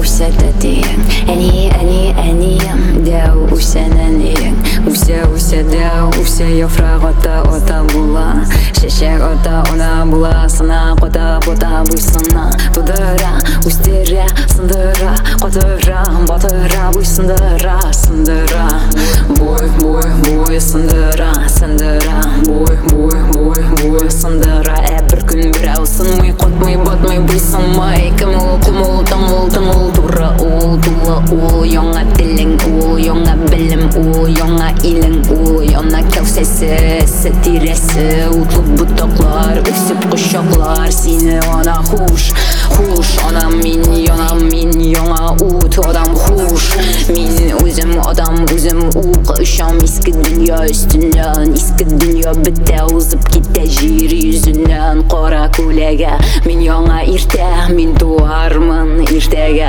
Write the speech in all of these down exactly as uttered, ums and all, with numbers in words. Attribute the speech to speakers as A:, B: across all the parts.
A: usadating Any, any, any Дәу усәнәнең Үсә, үсә, дәу Үсә яфрак ата, ата була Шәшәк ата, ана була Сына, кота, бота, буйсына Тудыра, үстерә, сындыра Котыра, батыра, буйсындыра Сындыра, буй, буй, буй Сындыра, сындыра Буй, буй, буй, буй Сындыра, ә бір күн бірәу Сынмый, котмый, батмый, буйсынмай Кім ул, кім ул, тым ул, тым ул Тура ул, тула ул Яңа телең ул, яңа білім ул Яңа илің ул, яңа кәусәсе Сәтирәсе, утлы бұтақлар Үсіп құшақлар Сені ана хуш, хуш Анам мин, яңам мин, яңа ут Адам хуш, мин өзім Адам өзім уқ Үшам ескі дүния үстінен Ескі дүния бітті узып кетті жер yüzінен Қора көләгә Мен яңа иртә, мен туармын иртәгә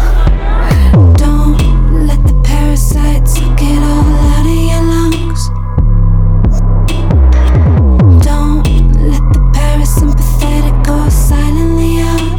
B: Don't let the parasites suck it all out of your lungs. Don't let the parasympathetic go silently out.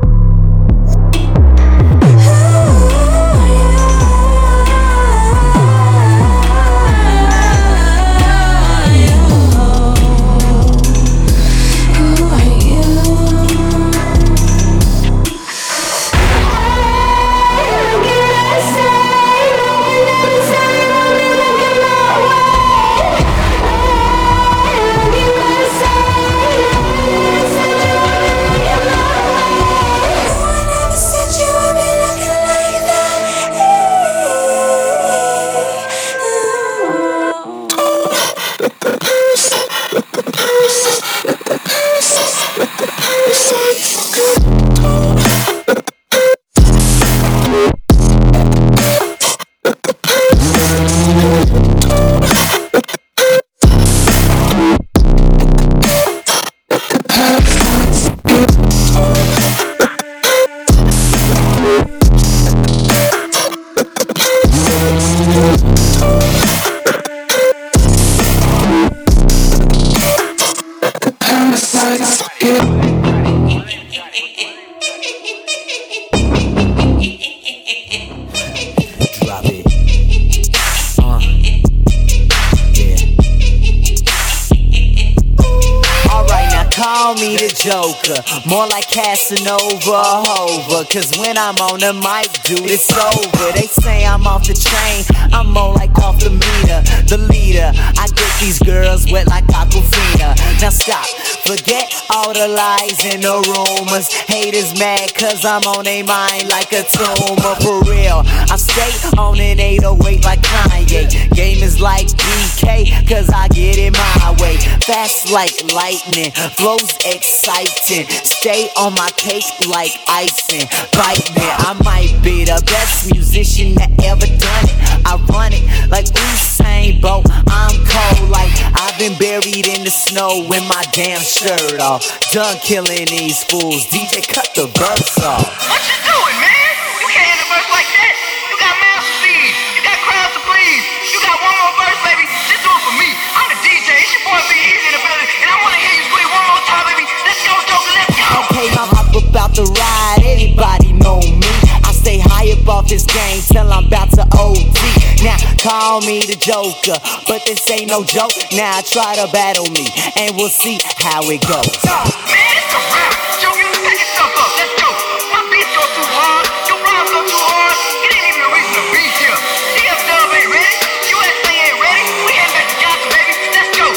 C: Joker, more like Casanova, Hova. Cause when I'm on the mic, dude, it's over. They say I'm off the train, I'm more like off the meter. The leader, I get these girls wet like Aquafina. Now stop, forget all the lies and the rumors. Haters mad cause I'm on their mind like a tumor. For real, I stay on an eight oh eight like Kanye. Game is like B K cause I get it my way. Fast like lightning, flows exciting. Stay on my cake like icing. Bite me, I might be the best musician that ever done it. I run it like Usain Bolt. I'm cold like I've been buried in the snow with my damn shirt off. Done killing these fools. D J, cut the verse off.
D: What you doing, man? You can't end a verse like that. You got mouths to feed. You got crowds to please. You got one more verse, baby. Just do it for me. I'm the D J. It's your boy B Easy in the building, and I wanna hear you split it one more time, baby. Let's go, Joker. Let's go.
C: Okay, I'm hop about the ride. Anybody know me? I stay high above this game till I'm about to O D. Now call me the Joker, but this ain't no joke. Now try to battle me, and we'll see how it goes.
D: Man, it's a rap. Joker, take yourself up. Let's go. My beats go too hard. Your rhymes go too hard. It ain't even a reason to be here. D F Dub ain't ready. U S A ain't ready. We heading back to Johnson, baby. Let's go.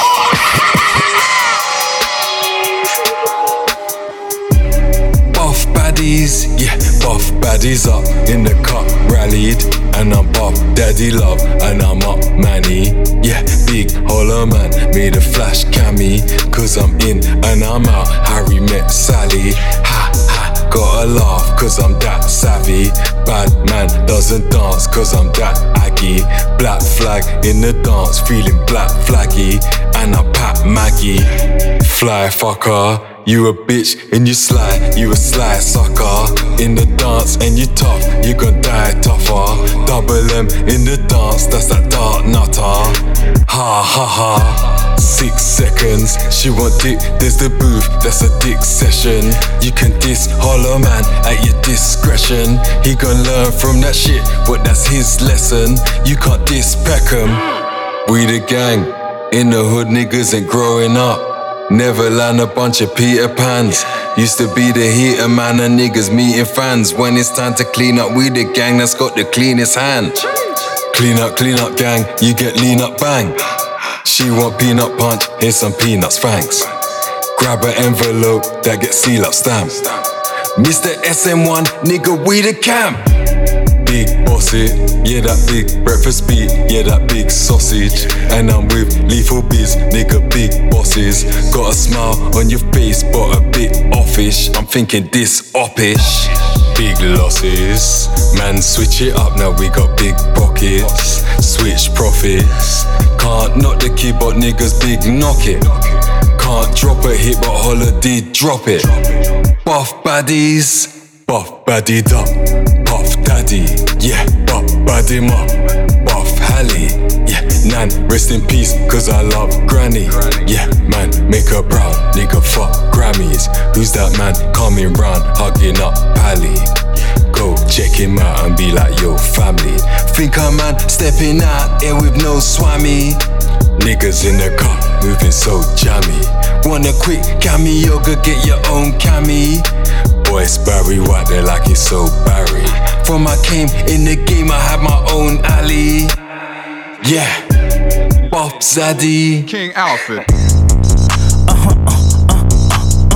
E: Buff baddies, yeah, buff baddies up in the cup, rallied, and I'm buff daddy love, and I'm up manny, yeah, big holler man, made a flash cammy, cause I'm in and I'm out, Harry met Sally, ha ha, gotta laugh cause I'm that savvy, bad man doesn't dance cause I'm that aggy, black flag in the dance, feeling black flaggy, and I pat Maggie, fly fucker. You a bitch and you sly, you a sly sucker. In the dance and you tough, you gon' die tougher. Double M in the dance, that's that dark nutter. Ha ha ha. Six seconds, she want dick, there's the booth, that's a dick session. You can diss holler man at your discretion. progression. He gon' learn from that shit, but that's his lesson. You can't diss Beckham. We the gang, in the hood niggas ain't growing up. Never land a bunch of Peter Pans. Used to be the heater man and niggas meeting fans. When it's time to clean up, we the gang that's got the cleanest hand. Clean up, clean up gang, you get lean up bang. She want peanut punch, here's some peanuts, thanks. Grab an envelope that gets seal up stamped. Mister S M one, nigga, we the camp. Big bossy, yeah that big breakfast beat, yeah that big sausage. And I'm with lethal biz, nigga big bosses. Got a smile on your face but a bit offish. I'm thinking this oppish. Big losses, man switch it up now we got big pockets. Switch profits, can't knock the key but niggas big knock it. Can't drop a hit but holiday drop it. Buff baddies, buff baddied up. Puff daddy, yeah, buff bad him up. Buff Hallie, yeah, Nan, rest in peace, cause I love Granny. Yeah, man, make her proud, nigga fuck Grammys. Who's that man coming round, hugging up Pally? Go check him out and be like, yo, family. Think a man stepping out here with no swammy. Niggas in the car, moving so jammy. Want a quick cameo, go get your own cami. Boy, it's Barry White, they're like it's so Barry. From I came in the game, I had my own alley. Yeah, Buff Zaddy,
F: King Alfred.
C: Uh-huh, uh, uh, uh,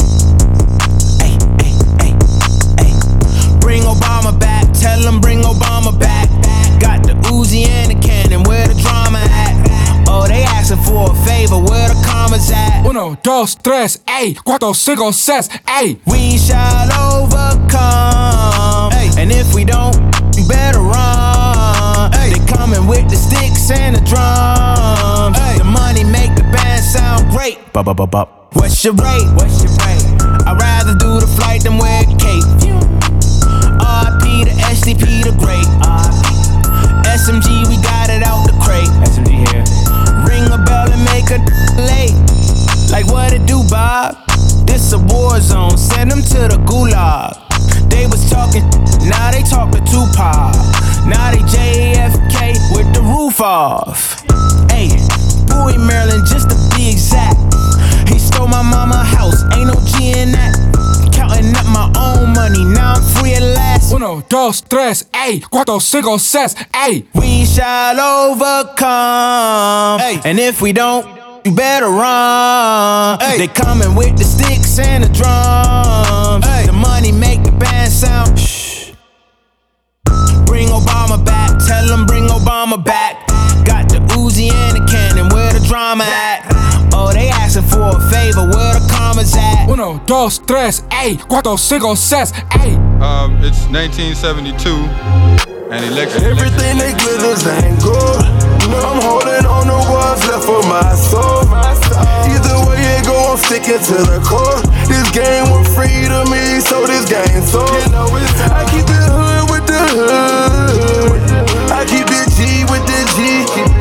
C: uh. Ay, ay, ay, ay. Bring Obama back, tell him bring Obama back. Got the Uzi and the cannon, where the drama at? Oh, they asking for a favor, where the commas at?
G: Uno, dos, tres, ey, cuatro, cinco, seis, ey.
C: We shall overcome, ay. And if we don't, we better run, ay. They coming with the sticks and the drums, ay. The money make the band sound great. Ba-ba-ba-ba. What's your rate? What's your rate? I'd rather do the flight than wear a cape. R I P to S C P the great. S M G, we got it out the crate. S M G here. Ring a bell and make a late. Like what it do, Bob? This a war zone, send them to the gulag. They was talking, now they talk to Tupac. Now they J F K with the roof off. Hey, Bowie, Maryland, just to be exact. He stole my mama house, ain't no G in that. Counting up my own money, now I'm free at last.
G: Uno, dos, tres, ey, cuatro, cinco, seis, ey.
C: We shall overcome, ay. And if we don't, you better run, ay. They coming with the sticks and the drums, ay. The money make the band sound shh. Bring Obama back, tell him bring Obama back. Got the Uzi and the cannon, where the drama at? Oh, they asking for a favor, where the commas at?
G: Uno, dos, tres, ey, cuatro, cinco, seis, ey.
F: Um, it's nineteen seventy-two, and election.
H: Everything that glitters ain't good. You know I'm holding on to what's left for my soul. Either way it go, I'm sticking to the core. This game was free to me, so this game so. I keep it hood with the hood. I keep it G with the G.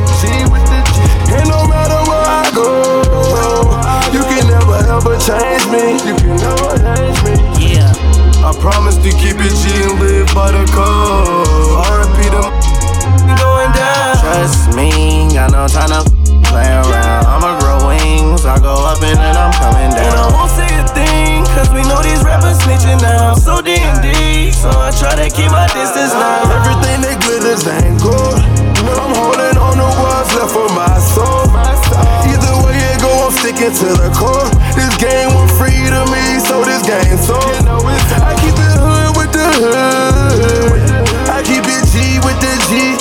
H: And no matter where I go, you can never ever change me. You can never change me.
C: Yeah.
H: I promise to keep it G and live by the code. R I P them going down.
I: Trust me, got no time to play around. I'ma grow wings, I go up and then I'm coming down. And I won't say a thing, cause we know these rappers snitching now. So D and D, so I try to keep my distance now.
H: Everything that glitters ain't good. You know I'm holding on to what's left for my soul. Either way it go, I'm sticking to the core. This game was free to me, so this game so. I keep it hood with the hood. I keep it G with the G.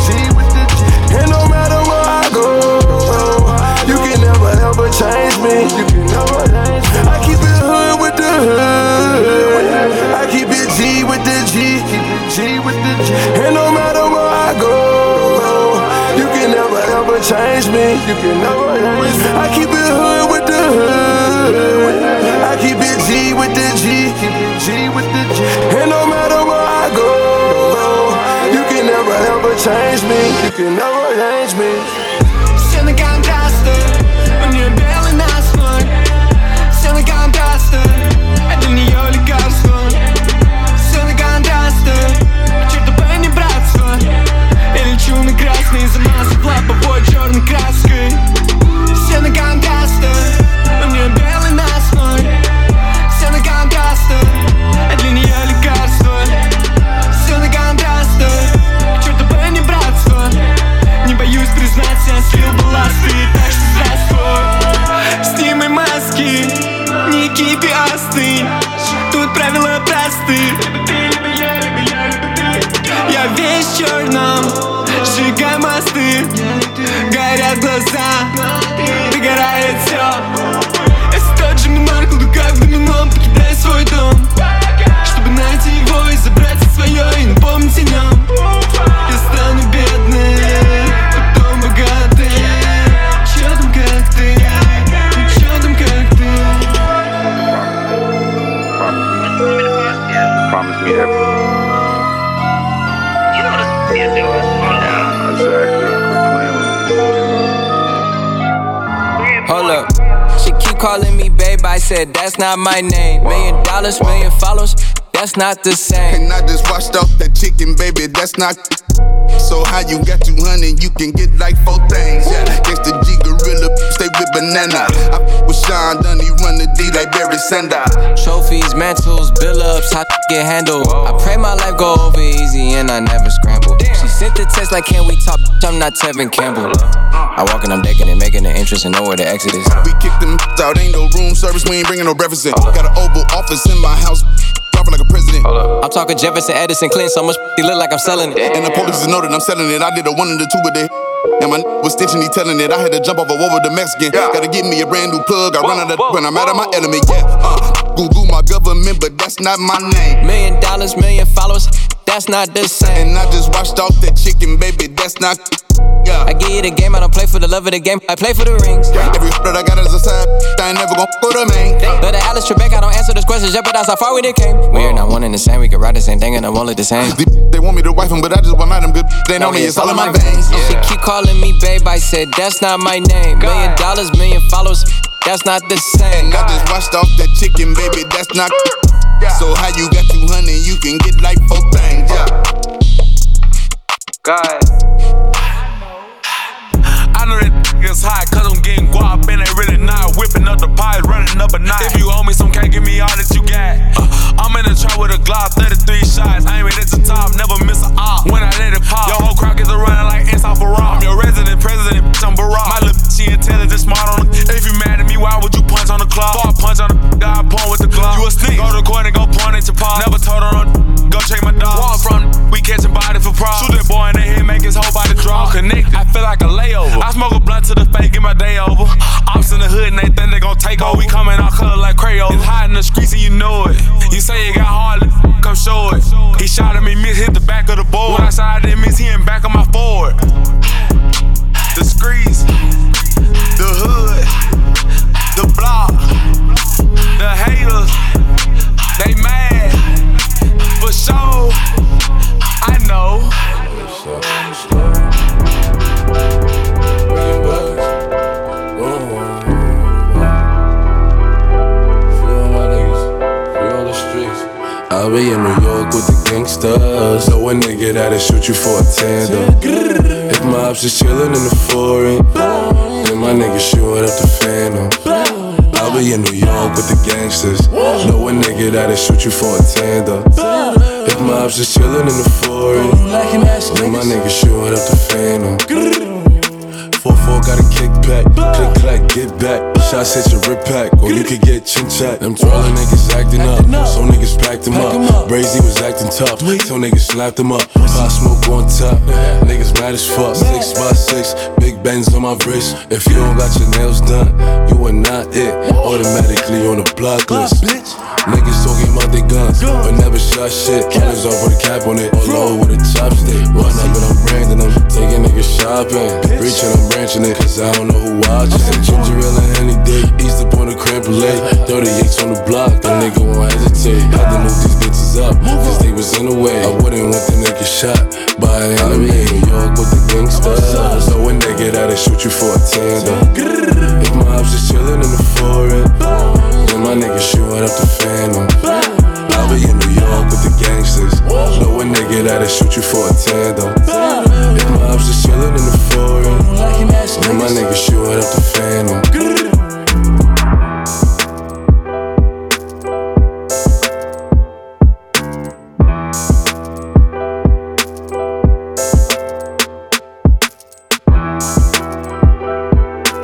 H: And no matter where I go, you can never ever change me. You can never change me. I keep it hood with the hood. I keep it G with the G. And no matter where I go, you can never ever change me. You can never change me. I keep it hood with the hood. I keep it G with the G. And no matter where I go, you can never ever change me. You can never change me.
J: Känner kan kasta, men nu är bällen nästan. Känner kan kasta, är den i öliga stund. Känner kan простым. Я весь в черном, сжигай мосты. Горят глаза, догорает все. Это тот же минор, куда как в домино, покидай свой дом, чтобы найти его и забрать свое и напомнить о нем. Я стану бедным, потом богатым. Чё там как ты? Чё там как ты?
K: Promise me everything. You know what you're doing. Yeah, exactly.
L: Hold up. She keep calling me babe, I said that's not my name. Million dollars, million followers, that's not the same.
M: And I just washed off that chicken, baby, that's not. So how you got two hundred, you can get like four things. Yeah, gangsta G gorilla, stay with banana. I f with Sean Dunny, run the D like Barry Sanders.
L: Trophies, mantles, bill-ups, how get handled. I pray my life go over easy and I never scramble. She sent the text like, can we talk? I'm not Tevin Campbell. I walk and I'm decking it, making an interest and know where the exit is.
M: We kick them out, ain't no room service, we ain't bringing no breakfast in. Got an Oval Office in my house, dropping like a president.
L: I'm talking Jefferson, Edison, Clinton, so much he look like I'm selling it.
M: And the police know that I'm selling it, I did a one and the two with it. And my n- was stitching, he telling it. I had to jump off a wall with the Mexican. Gotta get me a brand new plug, I run out of when I'm out of my element, yeah. Uh, Google my government, but that's not my name.
L: Million dollars, million followers, that's not the same.
M: And I just washed off that chicken, baby, that's not. Yeah.
L: I give you the game, I don't play for the love of the game, I play for the rings.
M: Every that I got is a side, I ain't never gon' go to main.
L: But the Alice Trebek, I don't answer those questions, jeopardize how far we done came. We're not one and the same, we can ride the same thing and I won't look the same.
M: They want me to wife them, but I just want them good. They know me, it's all in my veins.
L: Yeah. She keep calling me babe, I said that's not my name. Million dollars, million followers, that's not the same.
M: And I just washed off that chicken, baby, that's not. So how you got two hundred, you can get like four things, yeah.
L: God.
N: I know that niggas hot, cause I'm getting guap and they really not whipping up the pies, running up a knot. If you owe me some cake, give me all that you got. Uh, I'm in the trap with a Glock, thirty-three shots. I ain't at the top, never miss a op. When I let it pop, your whole crowd gets a running like it's off a rock. I'm your resident president, bitch, I'm Barack. My little bitch, she intelligent, smart on the. If you mad at me, why would you punch on the clock? Before I punch on the I point with the Glock. You a sneak, go to court and go point at your paw. Never told her on go check my dog. Walk from we catching body for pride. Shoot that boy in the head, make his whole body drop. Connected, I feel like a layover. I smoke a blunt to the face, get my day over. Ops in the hood and they think they gon' take over. We coming out color like Crayola. It's hot in the streets and you know it. You say you got hard, come show it. He shot at me, miss, hit the back of the board. When I shot at him, miss, he in back of my Ford. The streets, the hood, the block, the haters, they mad. For sure, I know.
E: I'll be in New York with the gangsters. So a nigga that'll shoot you for a tender. If my ops is chillin' in the foreign, then my nigga shootin' up the Phantom. I'll be in New York with the gangsters. Know a nigga that'll shoot you for a tender. If my ops is chillin' in the foreign, then my nigga shootin' up the Phantom. four four got a kickback, click clack, get back. Shots hit your rip pack, or you could get chin chat. Them twirling niggas acting up, so niggas packed them up. Brazy was acting tough, so niggas slapped them up. Pop smoke on top, niggas mad as fuck. Six by six, big Benz on my wrist. If you don't got your nails done, you are not it. Automatically on the block list. Niggas talking about their guns, but never shot shit. Niggas off with a cap on it, or low with a chopstick. Run up and I'm branding them, taking niggas shopping. Reaching, I'm branching it, cause I don't know who watches. Ginger ale and any day, east up on the creme brulee. thirty-eights on the block, the nigga won't hesitate. Had to move these bitches up, cause they was in the way. I wouldn't want the nigga shot by an enemy. New York with the gangsters. So a nigga that'll shoot you for a tender. If my ops is chillin' in the foreign, then my nigga shootin' up the Phantom. I'll be in New York with the gangsters. Know a nigga that'll shoot you for a tender. If my ops is chillin' in the foreign, then my nigga shootin' up the Phantom.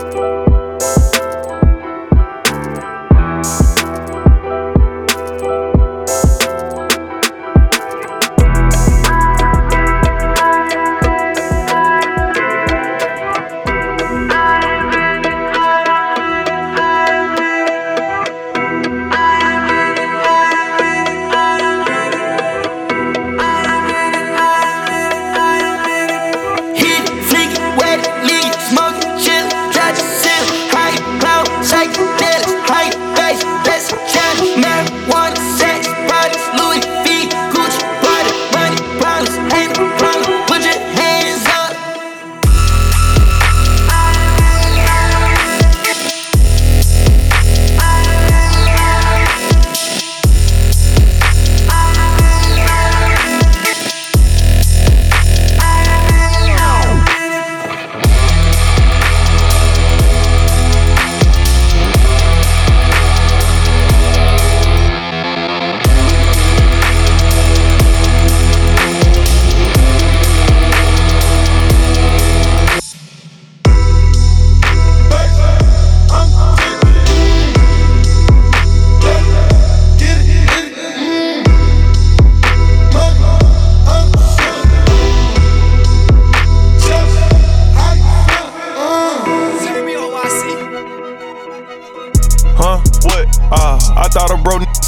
O: We'll be right back.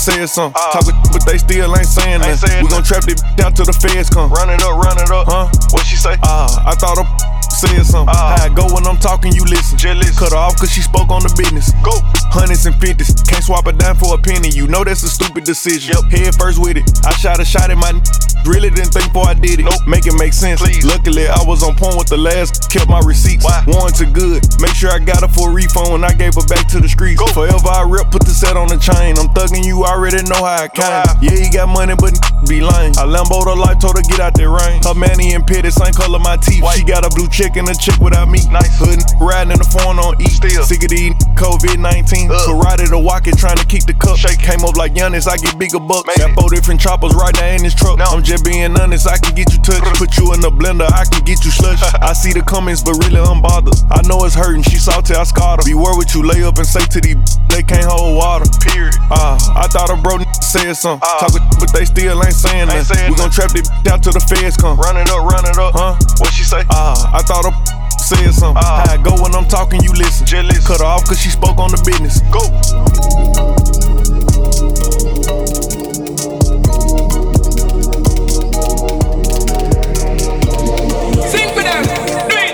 O: said something. Uh, Talkin' but they still ain't saying nothing. We gon' trap this down till the feds come.
P: Run it up, run it up.
O: Huh?
P: What she say?
O: Ah, uh, I thought her said something. Uh, How I go when I'm talking, you listen.
P: Jealous.
O: Cut her off cause she spoke on the business.
P: Go.
O: Hundreds and fifties. Can't swap a dime for a penny. You know that's a stupid decision.
P: Yep.
O: Head first with it. I shot a shot at my n- Really didn't think before I did it.
P: Nope.
O: Make it make sense.
P: Please.
O: Luckily, I was on point with the last. Kept my receipts.
P: Why?
O: Warranted good. Make sure I got her for a refund when I gave her back to the streets.
P: Go.
O: Forever I rep, put the set on the chain. I'm thugging you, already know how I came.
P: Wow.
O: Yeah, he got money, but be lame. I Lambo'd her life, told her get out that rain. Her manny and petty, same color my teeth.
P: White.
O: She got a blue chick and a chick without me.
P: Nice.
O: Hood riding in the phone on E.
P: Still.
O: Sick of these COVID nineteen.
P: Uh.
O: Karate to walk it, trying to keep the cup. Shake came up like Giannis, I get bigger bucks.
P: Maybe.
O: Got four different choppers right now in this truck.
P: No.
O: I'm just being honest, I can get you touched. Put you in the blender, I can get you slush. I see the comments, but really unbothered. I know it's hurting, she salty, I scarred her. Beware what you lay up and say to these they can't hold water.
P: Period.
O: Ah, uh, I thought a bro said something.
P: Uh,
O: Talkin' but they still ain't saying
P: ain't
O: nothing.
P: saying
O: We gon' trap this down till the feds come.
P: Run it up, run it up.
O: Huh?
P: What she say?
O: Ah, uh, I thought a said something.
P: Uh,
O: How I go when I'm talking, you listen.
P: Jealous.
O: Cut her off cause she spoke on the business.
P: Go.
J: Sing for them. Do it.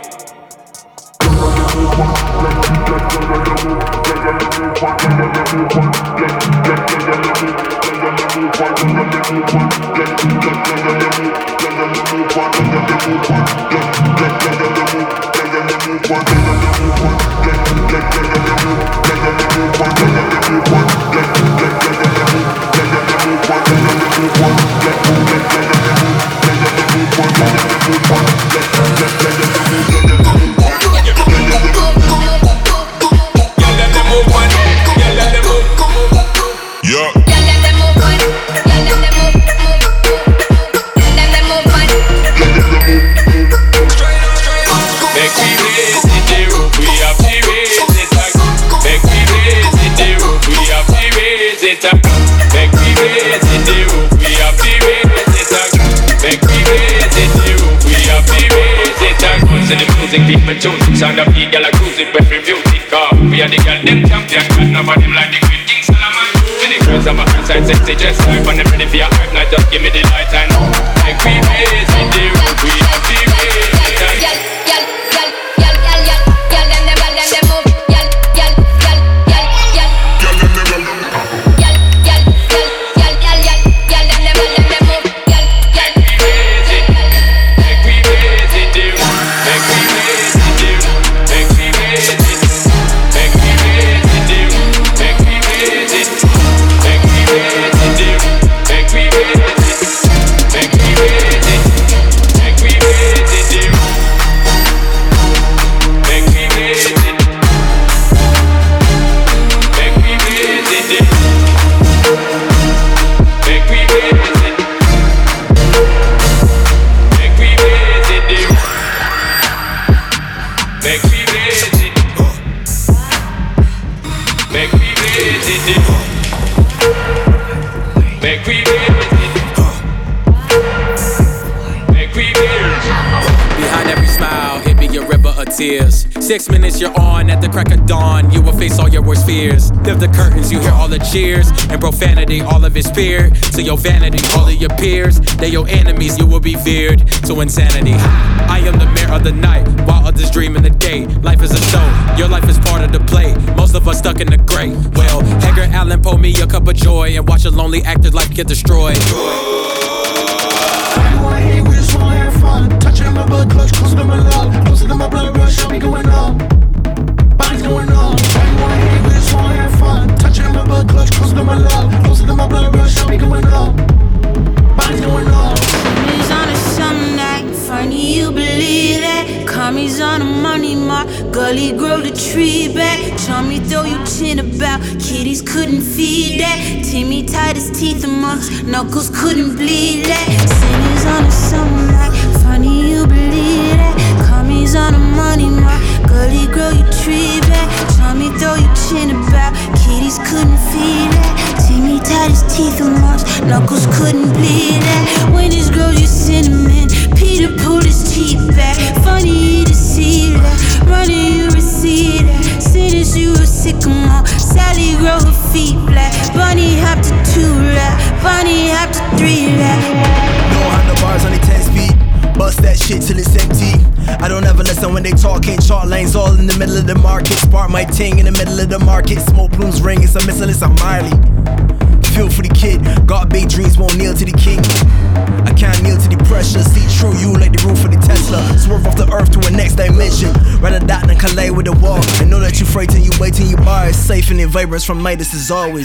Q: Deep and choosing, sound of the girl a cruising, but review it, car. We are the girl, them champion, got nobody like the great King Solomon. When the girls have a outside sexy dress, life and them ready for your hype, now just give me the light and like we raise in the room, we have the raise. Y'all, y'all, y'all, y'all, y'all, y'all, y'all, them, them, them, them move. Y'all, y'all, y'all, y'all, y'all, y'all, them, them, them, y'all, y'all, y'all, y'all, y'all, y'all, y'all, them, them, them, them move. Y'all, y'all, we raise it, like we raise it, do, like we raise it, do, like we raise it, like we raise it, do, like we raise it, like we raise it, do, like we raise it, like we raise it, like we raise it, do, like we raise it, like we raise it, do, like we raise it, like we raise it, do, make we raise it, make we raise it, make we raise it, make we raise it.
R: Behind every smile, it be a river of tears. Six minutes you're on, at the crack of dawn, you will face all your worst fears. Lift the curtains, you hear all the cheers, and profanity, all of its fear. To your vanity, all of your peers, they your enemies, you will be veered to insanity. I am the mayor of the night, while others dream in the day. Life is a show, your life is part of the play. Most of us stuck in the gray. Well, Edgar Allan pour me a cup of joy, and watch a lonely actor's life get destroyed.
S: We just wanna have fun. Touching my blood clutch, closer to my love. Closer to my blood rush, I'll be going on. Body's going on. We just wanna have fun. Touching my blood clutch, closer to my love. Closer to my blood rush, I'll be going on. Body's going on.
B: It's on a summer night, funny you believe that. Commies on a money mark, gully grow the tree back. Chummy throw you chin about, kitties couldn't feed that. Timmy tied his teeth amongst, knuckles couldn't bleed that. City's on a summer night, funny you believe that. Commies on a money mark, gully grow you tree back. Chummy throw you chin about, kitties couldn't feed that. Timmy tied his teeth amongst, knuckles couldn't bleed that. When this grows you cinnamon, Peter pulled his teeth back. Funny to see that, running you receive that. Sinners you a sycamore, Sally grow her feet black. But Bunny hop to two lap, bunny hop to three lap.
T: No handlebars on the ten speed. Bust that shit till it's empty. I don't ever listen when they talking. Chart lanes all in the middle of the market. Spark my ting in the middle of the market. Smoke plumes ring, it's a missile, it's a Miley. Feel for the kid, got big dreams, won't kneel to the king. I can't kneel to the pressure. See through you like the roof of the Tesla. Swerve off the earth to a next dimension. Rather that than collide with the wall. I know that you frightened, you waiting, you bar is safe in the vibrance from Midas as always.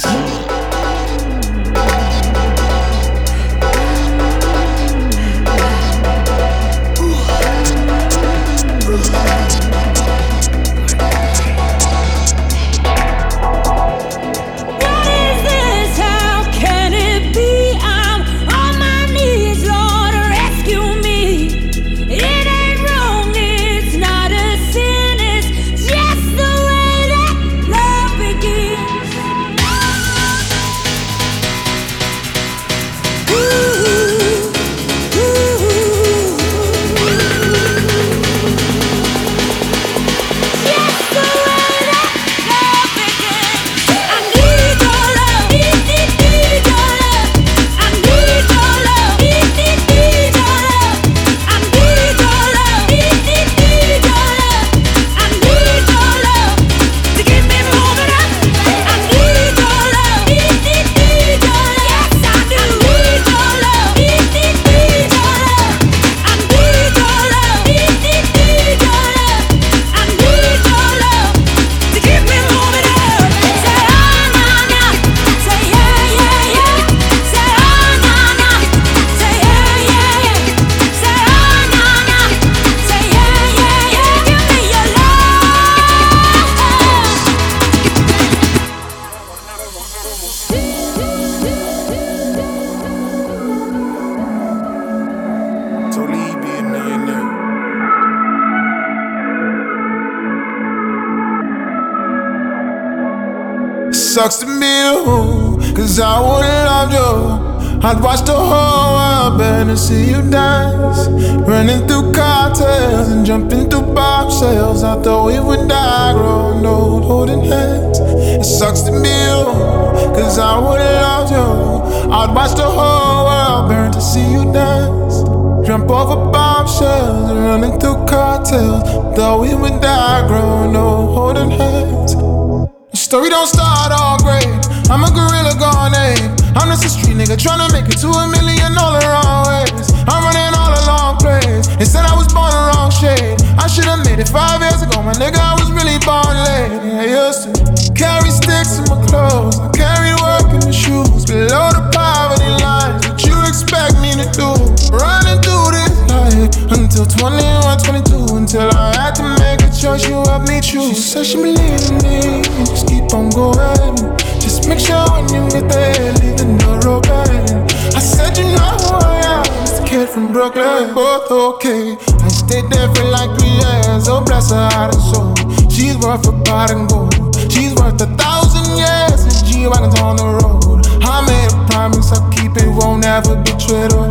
U: Sucks to be you, cause I would've loved you. I'd watch the whole world burn to see you dance. Running through cocktails and jumping through bobshells. I thought we would die growing old, holding hands. It sucks to be you, cause I would've loved you. I'd watch the whole world burn to see you dance. Jump over bombshells and running through cocktails. Thought we would die growing old, holding hands. The story don't start all great. I'm a gorilla gone ape. I'm just a street nigga tryna make it to a million all the wrong ways. I'm running all the long plays. They said I was born the wrong shade. I should've made it five years ago, my nigga. I was really born late. I used to carry sticks in my clothes. I carry work in the shoes below the poverty line. What you expect me to do? Running through this life until twenty-one, twenty-two, until I had to make a choice. You helped me choose. She said she believed in me. Just keep on going. Just make sure when you get there, leave the door open. I said you know who I am. It's the kid from Brooklyn. Both okay. I stayed there for like three years. Oh bless her heart and soul. She's worth a pot and gold. She's worth a thousand years. And G-Wagon's on the road. I made a promise I'll keep it, won't ever betray her.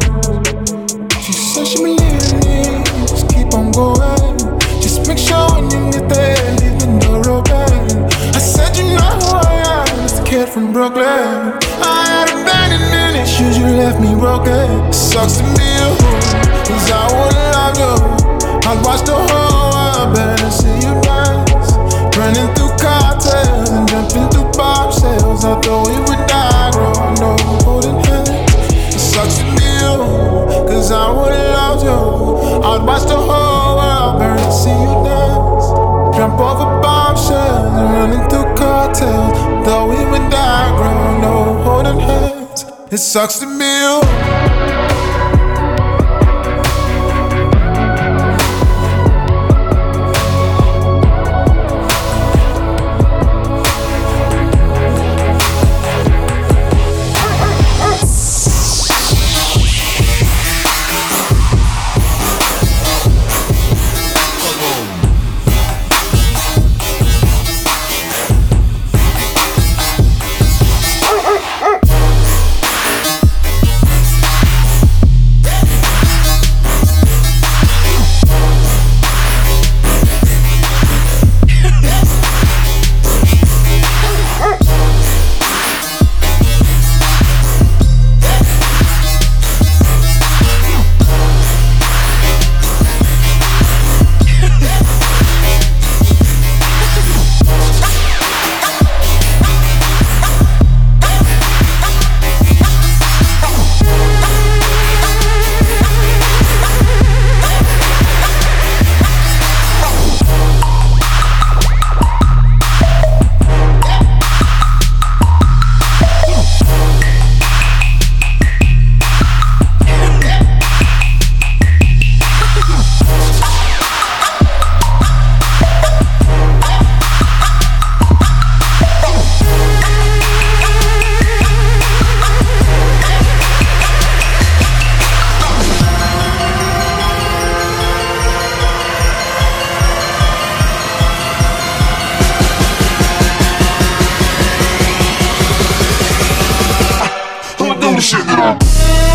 U: She said she believed in me. Just keep on going. Just make sure when you get there, leave the door open. I said you know who I am. It's the kid from Brooklyn. I had abandoned issues, you left me broken. Sucks to be you, cause I would've loved you. I'd watch the whole world burn and see you dance. Running through cocktails and jumping through bobshells. I thought we would die growing old, holding hands. It sucks to be you, cause I would've loved you. I'd watch the whole world burn and see you dance. Jump over bombshells and running through cocktails. Thought we would die growing old, holding hands. It sucks to be you.
A: check it out.